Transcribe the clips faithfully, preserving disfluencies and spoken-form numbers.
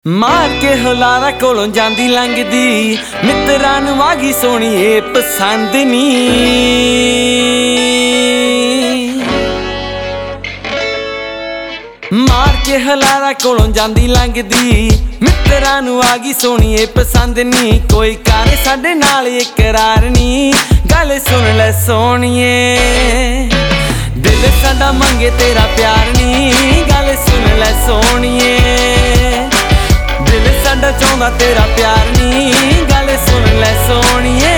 ਮਾਰ ਕੇ ਹੁਲਾਰਾ ਕੋਲੋਂ ਜਾਂਦੀ ਲੰਘਦੀ ਮਿੱਤਰਾਂ ਨੂੰ ਆਗੀ ਸੋਹਣੀਏ ਪਸੰਦ ਨੀ। ਮਾਰ ਕੇ ਹੁਲਾਰਾ ਕੋਲੋਂ ਜਾਂਦੀ ਲੰਘਦੀ ਮਿੱਤਰਾਂ ਨੂੰ ਆਗੀ ਸੋਹਣੀਏ ਪਸੰਦ ਨੀ। ਕੋਈ ਕਰ ਸਾਡੇ ਨਾਲ ਇਕਰਾਰ ਨੀ, ਗੱਲ ਸੁਣ ਲੈ ਸੋਹਣੀਏ। ਦਿਲ ਸਾਡਾ ਮੰਗੇ ਤੇਰਾ ਪਿਆਰ ਨੀ, ਗੱਲ ਸੁਣ ਲੈ ਸੋਹਣੀਏ। ਦਿਲ ਸਾਡਾ ਚਾਹੁੰਦਾ ਤੇਰਾ ਪਿਆਰ ਨੀ, ਗੱਲ ਸੁਣ ਲੈ ਸੋਹਣੀਏ।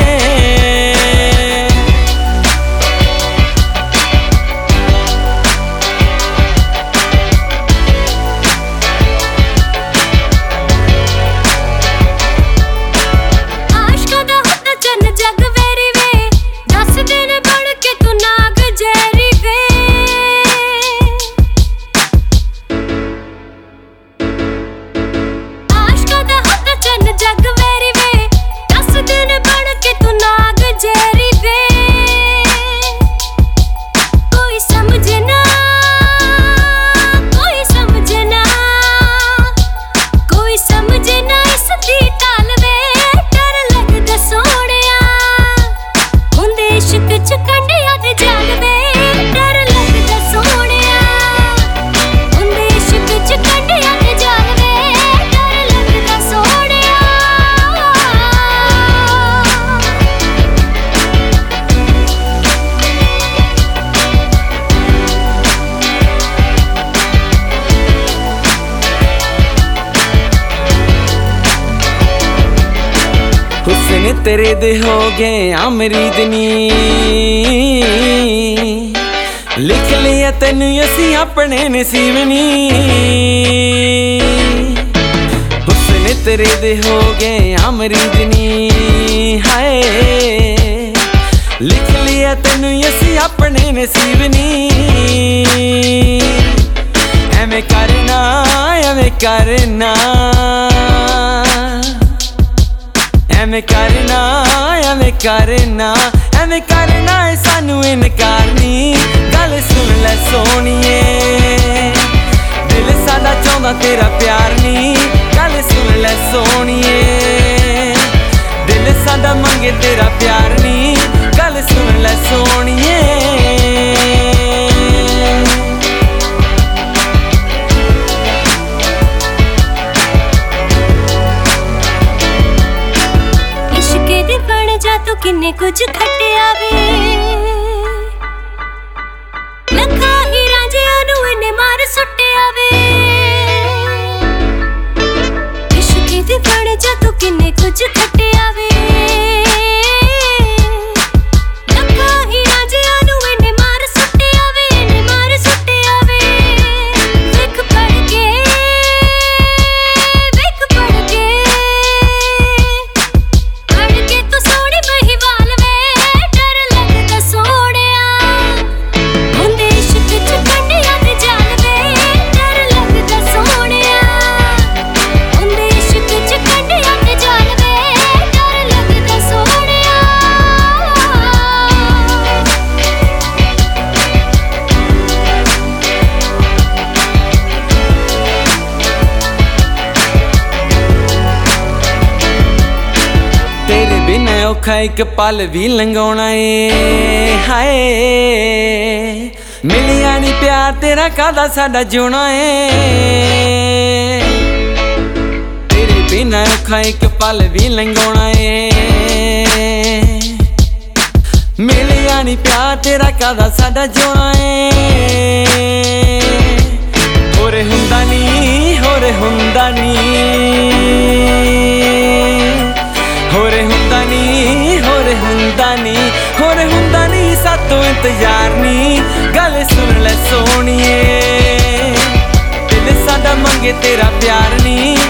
ਹੁਸਨ ਤੇਰੇ ਦੇ ਹੋ ਗਏ ਅਮਰੀਦ ਨੀ, ਲਿਖ ਲਿਆ ਤੈਨੂੰ ਅਸੀਂ ਆਪਣੇ ਨਸੀਬ ਨੀ। ਹੁਸਨ ਤੇਰੇ ਦੇ ਹੋ ਗਏ ਅਮਰੀਦ ਨੀ, ਹਾਏ ਲਿਖ ਲਿਆ ਤੈਨੂੰ ਅਸੀਂ ਆਪਣੇ ਨਸੀਬ ਨੀ। ਐਵੇਂ ਕਰਨਾ ਐਵੇਂ ਕਰਨਾ ਐਵੇਂ ਕਰਨਾ ਐਵੇਂ ਕਰਨਾ ਐਵੇਂ ਕਰਨਾ ਏ ਸਾਨੂੰ ਇਨਕਾਰ ਨੀ। ਗੱਲ ਸੁਣ ਲੈ ਸੋਹਣੀਏ, ਦਿਲ ਸਾਡਾ ਚਾਹੁੰਦਾ ਤੇਰਾ ਪਿਆਰ ਨੀ। ਗੱਲ ਸੁਣ ਲੈ ਸੋਹਣੀਏ, ਦਿਲ ਸਾਡਾ ਮੰਗੇ ਤੇਰਾ ਪਿਆਰ ਨੀ। ਗੱਲ ਸੁਣ ਲੈ ਸੋਹਣੀਏ। ਤੂੰ ਕਿੰਨੇ ਕੁਝ ਖੱਟਿਆ ਵੇ, ਲੱਖਾਂ ਹੀ ਰਾਂਝਿਆਂ ਨੂੰ ਇਹਨੇ ਮਾਰ ਸੁੱਟਿਆ ਵੇ। ਇਸ਼ਕ ਦੀ ਬਣ ਜਾ ਤੂੰ ਕਿੰਨੇ ਕੁਝ ਖੱਟਿਆ ਵੇ, ਲੱਖਾਂ ਹੀ ਰਾਂਝਿਆਂ ਨੂੰ ਇਹਨੇ ਮਾਰ ਸੁੱਟਿਆ ਵੇ, ਇਹਨੇ ਮਾਰ ਸੁੱਟਿਆ ਵੇ। ਵੇਖ ਪੜ ਕੇ ਵੇਖ ਪੜ ਕੇ ਪੜ ਕੇ ਤੂੰ ਸੋਹਣੀ ਮਹੀਵਾਲ ਵੇ, ਡਰ ਲੱਗਦਾ ਸੋਹਣਿਆ। ਹੁੰਦੇ ਇਸ਼ਕ ਚ ਕੰਢਿਆਂ ਤੇ ਜਾਲ ਵੇ, ਡਰ ਲੱਗਦਾ ਸੋਹਣਿਆ। ਹੁੰਦੇ ਇਸ਼ਕ ਚ ਕੰਢਿਆਂ ਤੇ ਜਾਲ ਵੇ, ਡਰ ਲੱਗਦਾ ਸੋਹਣਿਆ। ਤੇਰੇ ਬਿਨਾਂ ਔਖਾ ਇੱਕ ਪਲ ਵੀ ਲੰਘਾਉਣਾ ਏ, ਹਾਏ ਮਿਲਿਆ ਨੀ ਪਿਆਰ ਤੇਰਾ ਕਾਹਦਾ ਸਾਡਾ ਜਿਉਣਾ ਏ। ਤੇਰੇ ਬਿਨਾਂ ਔਖਾ ਇੱਕ ਪਲ ਵੀ ਲੰਘਾਉਣਾ ਏ, ਮਿਲਿਆ ਨੀ ਪਿਆਰ ਤੇਰਾ ਕਾਹਦਾ ਸਾਡਾ ਜਿਉਣਾ ਏ। ਹੋਰ ਹੁੰਦਾ ਨੀ ਹੋਰ ਹੁੰਦਾ ਨੀ ਹੋਰ ਹੁੰਦਾ ਨੀ ਹੋਰ ਹੁੰਦਾ ਨੀ ਹੋਰ ਹੁੰਦਾ ਨੀ ਸਾਤੋਂ ਇੰਤਜ਼ਾਰ ਨੀ। ਗੱਲ ਸੁਣ ਲੈ ਸੋਹਣੀਏ, ਦਿਲ ਸਾਡਾ ਮੰਗੇ ਤੇਰਾ ਪਿਆਰ ਨੀ।